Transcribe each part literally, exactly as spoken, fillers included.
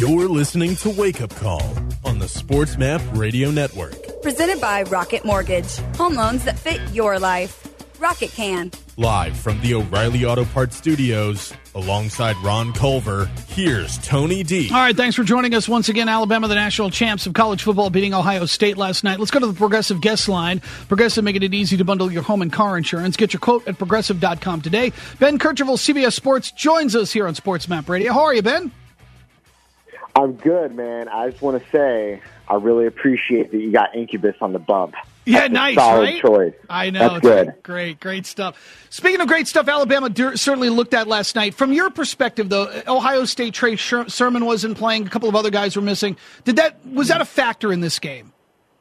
You're listening to Wake Up Call on the SportsMap Radio Network. Presented by Rocket Mortgage. Home loans that fit your life. Rocket can. Live from the O'Reilly Auto Parts Studios, alongside Ron Culver, here's Tony D. All right, thanks for joining us once again. Alabama, the national champs of college football, beating Ohio State last night. Let's go to the Progressive guest line. Progressive making it easy to bundle your home and car insurance. Get your quote at progressive dot com today. Ben Kercheval, C B S Sports, joins us here on SportsMap Radio. How are you, Ben? I'm good, man. I just want to say I really appreciate that you got Incubus on the bump. Yeah, That's nice, a solid right? choice. I know. That's it's good. Great, great stuff. Speaking of great stuff, Alabama dur- certainly looked at last night. From your perspective, though, Ohio State, Trey Sher- Sermon wasn't playing. A couple of other guys were missing. Did that was that a factor in this game?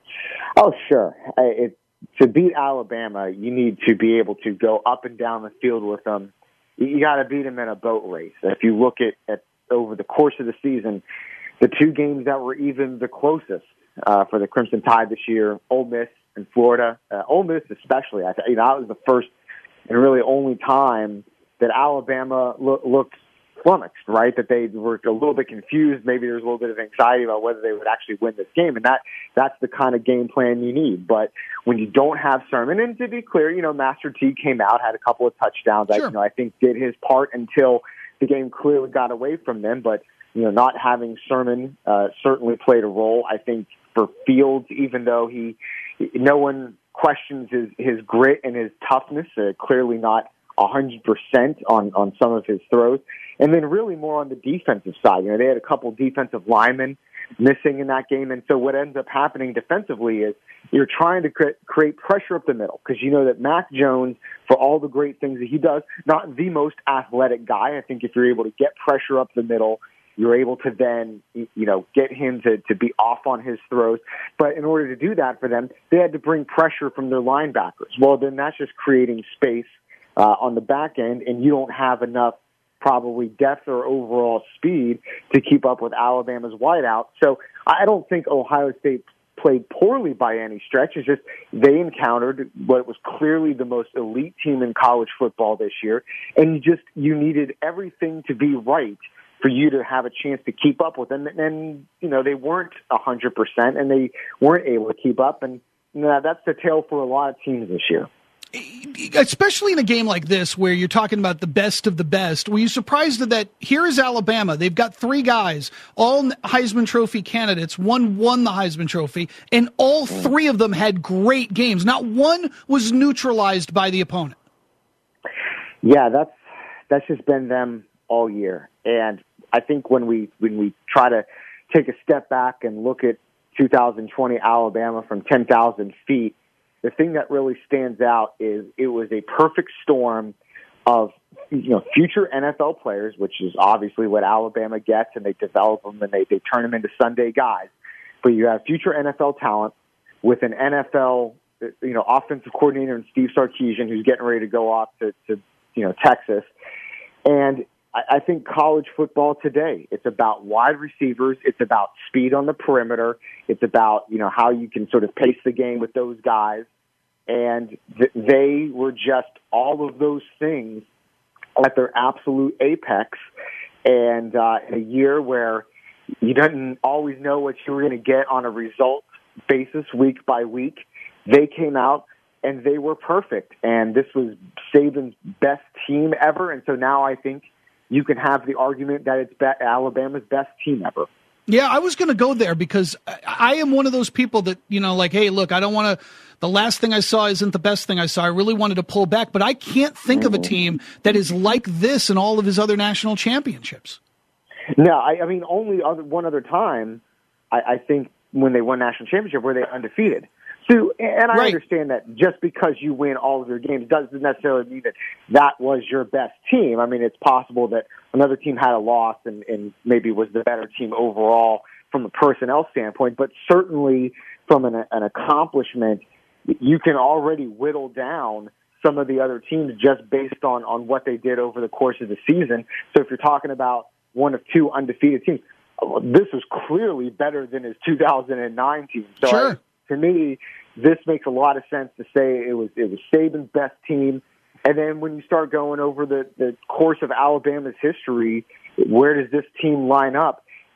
Oh, sure. It, to beat Alabama, you need to be able to go up and down the field with them. You got to beat them in a boat race. If you look at, at over the course of the season, the two games that were even the closest uh, for the Crimson Tide this year, Ole Miss and Florida, uh, Ole Miss especially, I th- you know, that was the first and really only time that Alabama lo- looked flummoxed, right? That they were a little bit confused. Maybe there was a little bit of anxiety about whether they would actually win this game, and that that's the kind of game plan you need. But when you don't have Sermon, and to be clear, you know, Master T came out, had a couple of touchdowns. Sure. I, you know, I think did his part until the game clearly got away from them, but you know, not having Sermon uh, certainly played a role. I think for Fields, even though he, no one questions his, his grit and his toughness, uh, clearly not one hundred percent on, on some of his throws. And then really more on the defensive side. You know, they had a couple defensive linemen missing in that game. And so what ends up happening defensively is you're trying to cre- create pressure up the middle because you know that Mac Jones, for all the great things that he does, not the most athletic guy. I think if you're able to get pressure up the middle, you're able to then, you know, get him to, to be off on his throws. But in order to do that for them, they had to bring pressure from their linebackers. Well, then that's just creating space uh, on the back end, and you don't have enough probably depth or overall speed to keep up with Alabama's wideout. So I don't think Ohio State played poorly by any stretch. It's just they encountered what was clearly the most elite team in college football this year, and you just you needed everything to be right for you to have a chance to keep up with them. And, you know, they weren't one hundred percent, and they weren't able to keep up. And you know, that's the tale for a lot of teams this year. Especially in a game like this where you're talking about the best of the best, were you surprised that here is Alabama? They've got three guys, all Heisman Trophy candidates. One won the Heisman Trophy, and all three of them had great games. Not one was neutralized by the opponent. Yeah, that's that's just been them all year. And I think when we when we try to take a step back and look at two thousand twenty Alabama from ten thousand feet, the thing that really stands out is it was a perfect storm of, you know, future N F L players, which is obviously what Alabama gets, and they develop them and they, they turn them into Sunday guys. But you have future N F L talent with an N F L, you know, offensive coordinator in Steve Sarkisian, who's getting ready to go off to, to you know, Texas. And I think college football today, it's about wide receivers. It's about speed on the perimeter. It's about, you know, how you can sort of pace the game with those guys. And th- they were just all of those things at their absolute apex. And uh, in a year where you didn't always know what you were going to get on a result basis week by week, they came out and they were perfect. And this was Saban's best team ever. And so now I think you can have the argument that it's be- Alabama's best team ever. Yeah, I was going to go there because I am one of those people that, you know, like, hey, look, I don't want to, the last thing I saw isn't the best thing I saw. I really wanted to pull back, but I can't think mm-hmm. of a team that is like this in all of his other national championships. No, I, I mean, only other, one other time, I, I think when they won national championship, were they undefeated. So, and I right. understand that just because you win all of your games doesn't necessarily mean that that was your best team. I mean, it's possible that another team had a loss and, and maybe was the better team overall from a personnel standpoint, but certainly from an, an accomplishment, you can already whittle down some of the other teams just based on, on what they did over the course of the season. So if you're talking about one of two undefeated teams, this was clearly better than his two thousand nine team. So sure. I, to me, this makes a lot of sense to say it was it was Saban's best team. And then when you start going over the, the course of Alabama's history, where does this team line up?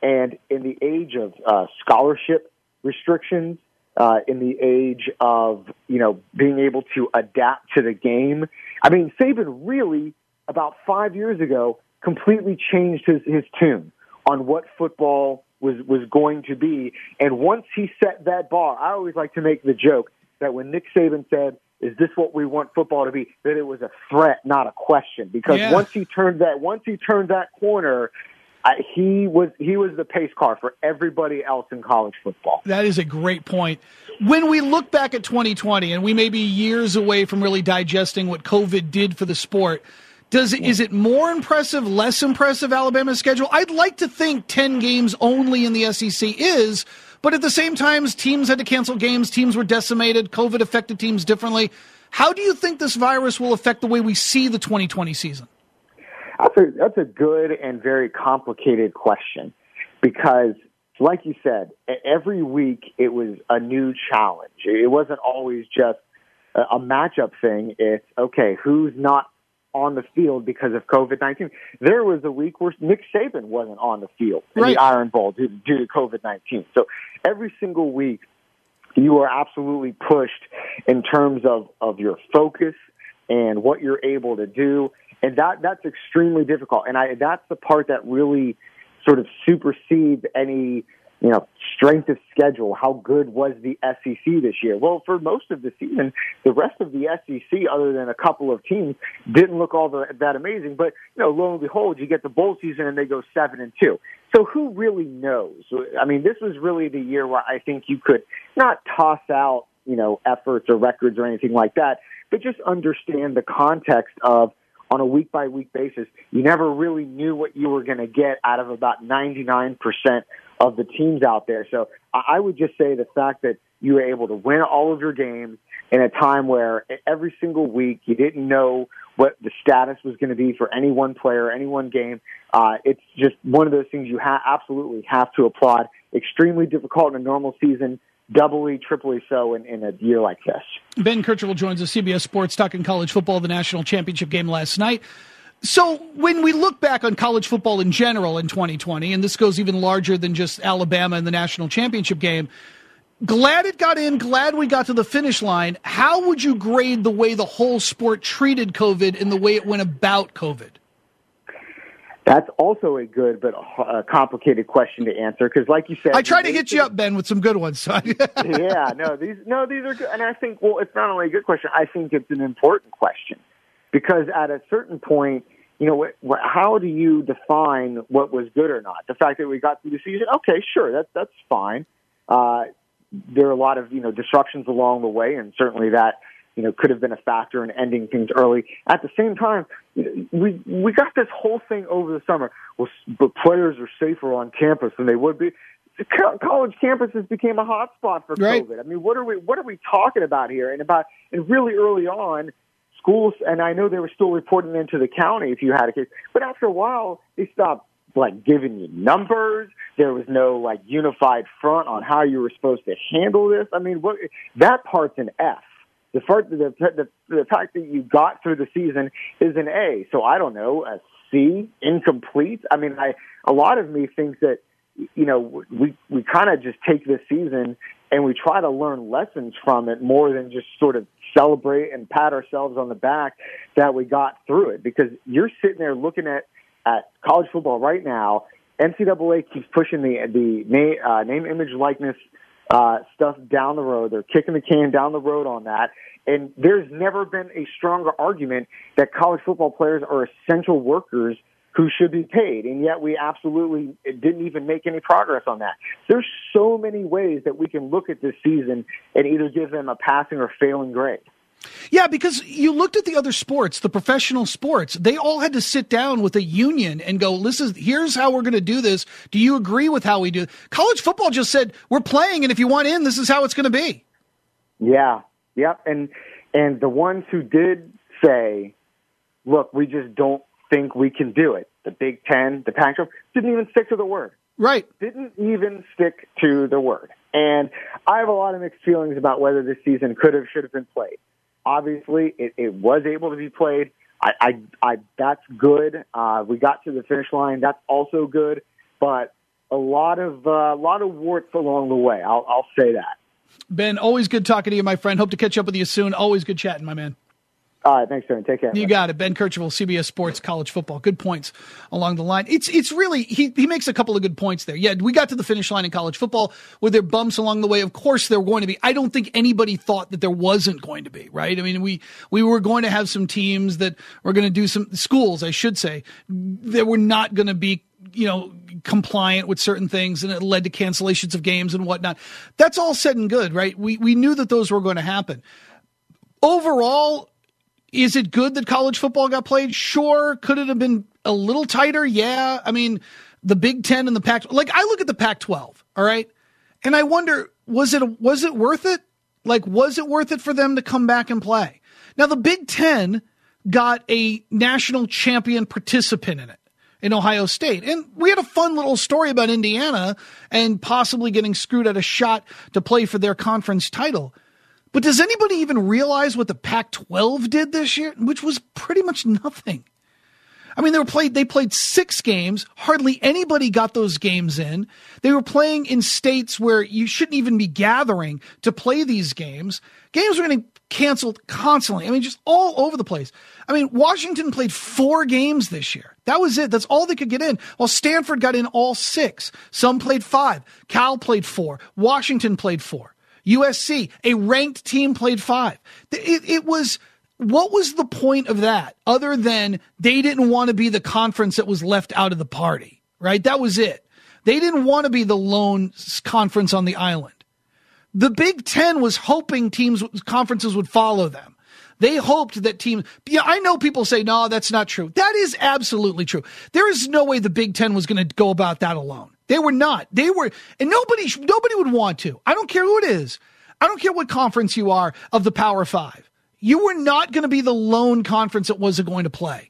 And in the age of uh, scholarship restrictions, uh, in the age of, you know, being able to adapt to the game, I mean, Saban really, about five years ago, completely changed his, his tune on what football was, was going to be. And once he set that bar, I always like to make the joke that when Nick Saban said, "Is this what we want football to be?" that it was a threat, not a question. Because yeah. once he turned that, once he turned that corner, I, he was he was the pace car for everybody else in college football. That is a great point. When we look back at twenty twenty, and we may be years away from really digesting what COVID did for the sport, does it, is it more impressive, less impressive, Alabama's schedule? I'd like to think ten games only in the S E C is, but at the same time, teams had to cancel games, teams were decimated, COVID affected teams differently. How do you think this virus will affect the way we see the twenty twenty season? That's a, that's a good and very complicated question because, like you said, every week it was a new challenge. It wasn't always just a, a matchup thing. It's, okay, who's not on the field because of COVID nineteen? There was a week where Nick Saban wasn't on the field in right. the Iron Bowl due, due to COVID nineteen. So every single week you are absolutely pushed in terms of, of your focus and what you're able to do. And that that's extremely difficult. And I that's the part that really sort of supersedes any, you know, strength of schedule. How good was the S E C this year? Well, for most of the season, the rest of the S E C, other than a couple of teams, didn't look all the, that amazing. But, you know, lo and behold, you get the bowl season and they go seven and two. So who really knows? I mean, this was really the year where I think you could not toss out, you know, efforts or records or anything like that, but just understand the context of, on a week-by-week basis, you never really knew what you were going to get out of about ninety-nine percent of the teams out there. So I would just say the fact that you were able to win all of your games in a time where every single week you didn't know what the status was going to be for any one player, any one game, uh, it's just one of those things you ha- absolutely have to applaud. Extremely difficult in a normal season, doubly, triply so in, in a year like this. Ben Kercheval joins us, C B S Sports, talking college football, the national championship game last night. So when we look back on college football in general in twenty twenty, and this goes even larger than just Alabama and the national championship game, glad it got in, glad we got to the finish line. How would you grade the way the whole sport treated COVID and the way it went about COVID? That's also a good but uh, complicated question to answer because, like you said, I try to hit you up, Ben, with some good ones. So. yeah, no, these no, these are good, and I think well, it's not only a good question. I think it's an important question because at a certain point, you know, wh- wh- how do you define what was good or not? The fact that we got through the season, okay, sure, that's that's fine. Uh, there are a lot of you know disruptions along the way, and certainly that. You know, could have been a factor in ending things early. At the same time, we we got this whole thing over the summer. Well, but players are safer on campus than they would be. The college campuses became a hotspot for right. COVID. I mean, what are we what are we talking about here? And about and really early on, schools. And I know they were still reporting into the county if you had a case, but after a while, they stopped like giving you numbers. There was no like unified front on how you were supposed to handle this. I mean, what that part's an F. The, fact, the, the, the fact that you got through the season is an A. So I don't know, a C, incomplete. I mean, I a lot of me thinks that, you know, we, we kind of just take this season and we try to learn lessons from it more than just sort of celebrate and pat ourselves on the back that we got through it. Because you're sitting there looking at, at college football right now. N C double A keeps pushing the, the name, uh, name, image, likeness Uh, stuff down the road. They're kicking the can down the road on that. And there's never been a stronger argument that college football players are essential workers who should be paid. And yet we absolutely didn't even make any progress on that. There's so many ways that we can look at this season and either give them a passing or failing grade. Yeah, because you looked at the other sports, the professional sports, they all had to sit down with a union and go, listen, here's how we're going to do this. Do you agree with how we do it? College football just said, we're playing, and if you want in, this is how it's going to be. Yeah, yep. And, and the ones who did say, look, we just don't think we can do it, the Big Ten, the Pac twelve, didn't even stick to the word. Right. Didn't even stick to the word. And I have a lot of mixed feelings about whether this season could have, should have been played. Obviously, it, it was able to be played. I, I, I that's good. Uh, we got to the finish line. That's also good. But a lot of uh, a lot of warts along the way. I'll, I'll say that. Ben, always good talking to you, my friend. Hope to catch up with you soon. Always good chatting, my man. All right, thanks, Tony. Take care. You got it. Ben Kercheval, C B S Sports College Football. Good points along the line. It's it's really, he, he makes a couple of good points there. Yeah, we got to the finish line in college football. Were there bumps along the way? Of course there were going to be. I don't think anybody thought that there wasn't going to be, right? I mean, we, we were going to have some teams that were going to do some, schools, I should say, that were not going to be, you know, compliant with certain things, and it led to cancellations of games and whatnot. That's all said and good, right? We we knew that those were going to happen. Overall, is it good that college football got played? Sure. Could it have been a little tighter? Yeah. I mean, the Big Ten and the Pac, like I look at the Pac twelve, all right, and I wonder, was it was it worth it? Like, was it worth it for them to come back and play? Now, the Big Ten got a national champion participant in it, in Ohio State. And we had a fun little story about Indiana and possibly getting screwed at a shot to play for their conference title. But does anybody even realize what the Pac twelve did this year? Which was pretty much nothing. I mean, they were played, they played six games. Hardly anybody got those games in. They were playing in states where you shouldn't even be gathering to play these games. Games were getting canceled constantly. I mean, just all over the place. I mean, Washington played four games this year. That was it. That's all they could get in. While Stanford got in all six. Some played five. Cal played four. Washington played four. U S C, a ranked team, played five. It, it was, what was the point of that other than they didn't want to be the conference that was left out of the party, right? That was it. They didn't want to be the lone conference on the island. The Big Ten was hoping teams, conferences would follow them. They hoped that teams, yeah, I know people say, no, that's not true. That is absolutely true. There is no way the Big Ten was going to go about that alone. They were not. They were, and nobody, nobody would want to. I don't care who it is. I don't care what conference you are of the Power Five. You were not going to be the lone conference that wasn't going to play.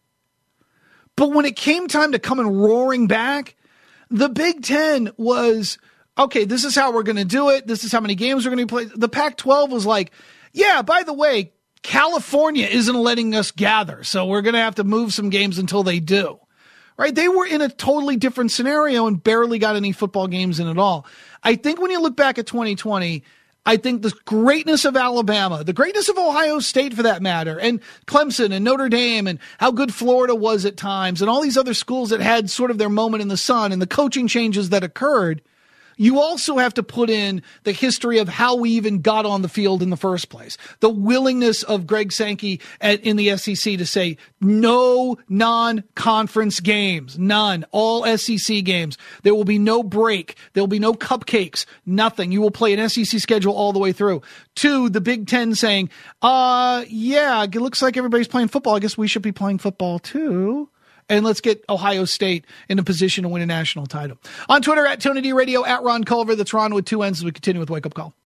But when it came time to come and roaring back, the Big Ten was, okay, this is how we're going to do it. This is how many games we're going to play. The Pac twelve was like, yeah, by the way, California isn't letting us gather, so we're going to have to move some games until they do. Right? They were in a totally different scenario and barely got any football games in at all. I think when you look back at twenty twenty, I think the greatness of Alabama, the greatness of Ohio State for that matter, and Clemson and Notre Dame and how good Florida was at times and all these other schools that had sort of their moment in the sun and the coaching changes that occurred, you also have to put in the history of how we even got on the field in the first place. The willingness of Greg Sankey at, in the S E C to say no non-conference games, none, all S E C games. There will be no break. There will be no cupcakes, nothing. You will play an S E C schedule all the way through. Two, the Big Ten saying, uh, yeah, it looks like everybody's playing football. I guess we should be playing football too. And let's get Ohio State in a position to win a national title. On Twitter, at Tony D Radio, at Ron Culver. That's Ron with two N's as we continue with Wake Up Call.